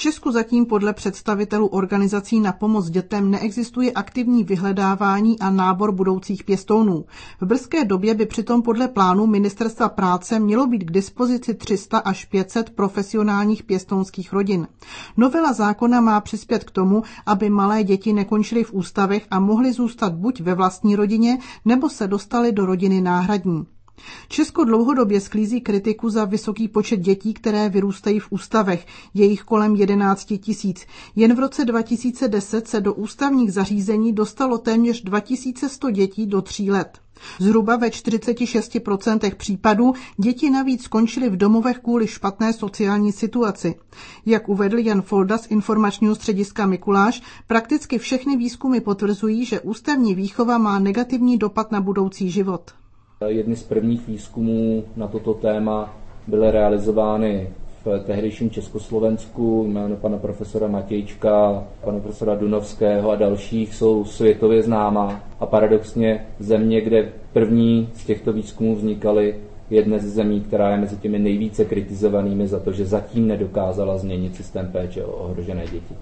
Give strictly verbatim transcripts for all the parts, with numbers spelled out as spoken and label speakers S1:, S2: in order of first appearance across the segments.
S1: Česku zatím podle představitelů organizací na pomoc dětem neexistuje aktivní vyhledávání a nábor budoucích pěstounů. V brzké době by přitom podle plánu Ministerstva práce mělo být k dispozici tři sta až pět set profesionálních pěstounských rodin. Novela zákona má přispět k tomu, aby malé děti nekončily v ústavech a mohly zůstat buď ve vlastní rodině, nebo se dostaly do rodiny náhradní. Česko dlouhodobě sklízí kritiku za vysoký počet dětí, které vyrůstají v ústavech, je jich kolem jedenáct tisíc. Jen v roce dva tisíce deset se do ústavních zařízení dostalo téměř dva tisíce sto dětí do tří let. Zhruba ve čtyřiceti šesti procentech případů děti navíc skončily v domovech kvůli špatné sociální situaci. Jak uvedl Jan Folda z informačního střediska Mikuláš, prakticky všechny výzkumy potvrzují, že ústavní výchova má negativní dopad na budoucí život.
S2: Jedny z prvních výzkumů na toto téma byly realizovány v tehdejším Československu. Jméno pana profesora Matějčka, pana profesora Dunovského a dalších jsou světově známá. A paradoxně země, kde první z těchto výzkumů vznikaly, je dnes zemí, která je mezi těmi nejvíce kritizovanými za to, že zatím nedokázala změnit systém péče o ohrožené děti.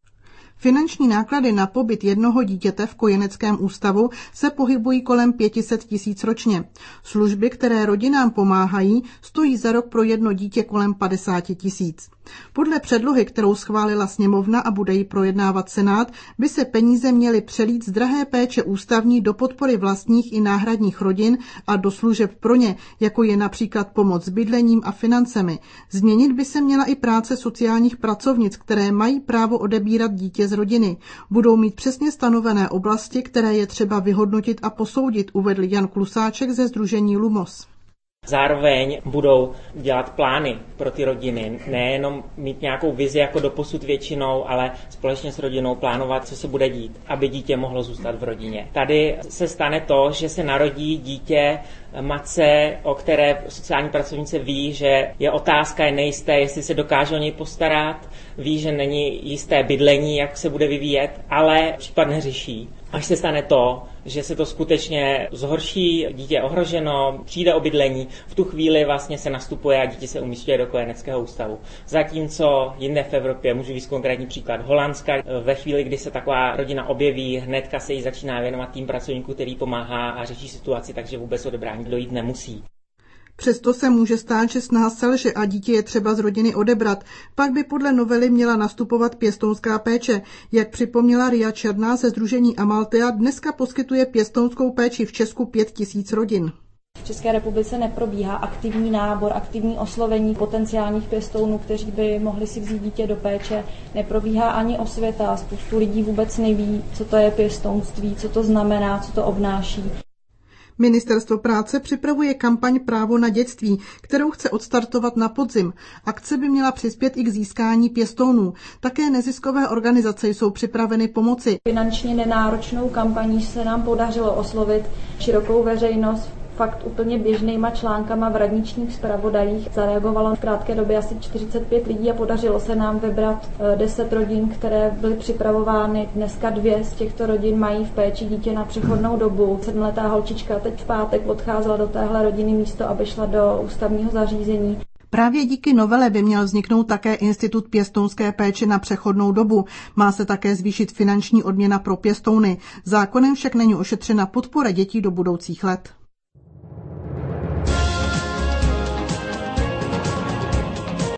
S1: Finanční náklady na pobyt jednoho dítěte v kojeneckém ústavu se pohybují kolem pět set tisíc ročně. Služby, které rodinám pomáhají, stojí za rok pro jedno dítě kolem padesát tisíc. Podle předlohy, kterou schválila sněmovna a bude ji projednávat Senát, by se peníze měly přelít z drahé péče ústavní do podpory vlastních i náhradních rodin a do služeb pro ně, jako je například pomoc s bydlením a financemi. Změnit by se měla i práce sociálních pracovnic, které mají právo odebírat dítě z rodiny. Budou mít přesně stanovené oblasti, které je třeba vyhodnotit a posoudit, uvedl Jan Klusáček ze sdružení Lumos.
S3: Zároveň budou dělat plány pro ty rodiny, nejenom mít nějakou vizi jako doposud většinou, ale společně s rodinou plánovat, co se bude dít, aby dítě mohlo zůstat v rodině. Tady se stane to, že se narodí dítě matce, o které sociální pracovnice ví, že je otázka, je nejisté, jestli se dokáže o něj postarat, ví, že není jisté bydlení, jak se bude vyvíjet, ale případ neřeší. Až se stane to, že se to skutečně zhorší, dítě je ohroženo, přijde o bydlení, v tu chvíli vlastně se nastupuje a dítě se umísťuje do kojeneckého ústavu. Zatímco jinde v Evropě, můžu říct konkrétní příklad Holandska, ve chvíli, kdy se taková rodina objeví, hnedka se jí začíná věnovat tým pracovníků, který pomáhá a řeší situaci, takže vůbec odebrání dojít nemusí.
S1: Přesto se může stát, že snaha selže a dítě je třeba z rodiny odebrat. Pak by podle novely měla nastupovat pěstounská péče. Jak připomněla Ria Černá ze sdružení Amaltea, dneska poskytuje pěstounskou péči v Česku pět tisíc rodin.
S4: V České republice neprobíhá aktivní nábor, aktivní oslovení potenciálních pěstounů, kteří by mohli si vzít dítě do péče. Neprobíhá ani osvěta. Spoustu lidí vůbec neví, co to je pěstounství, co to znamená, co to obnáší.
S1: Ministerstvo práce připravuje kampaň Právo na dětství, kterou chce odstartovat na podzim. Akce by měla přispět i k získání pěstounů. Také neziskové organizace jsou připraveny pomoci.
S4: Finančně nenáročnou kampaní se nám podařilo oslovit širokou veřejnost. Fakt úplně běžnýma článkama v radničních zpravodajích zareagovalo v krátké době asi čtyřicet pět lidí a podařilo se nám vybrat deset rodin, které byly připravovány. Dneska dvě z těchto rodin mají v péči dítě na přechodnou dobu. Sedmletá holčička teď v pátek odcházela do téhle rodiny místo, aby šla do ústavního zařízení.
S1: Právě díky novele by měl vzniknout také institut pěstounské péče na přechodnou dobu. Má se také zvýšit finanční odměna pro pěstouny. Zákonem však není ošetřena podpora dětí do budoucích let.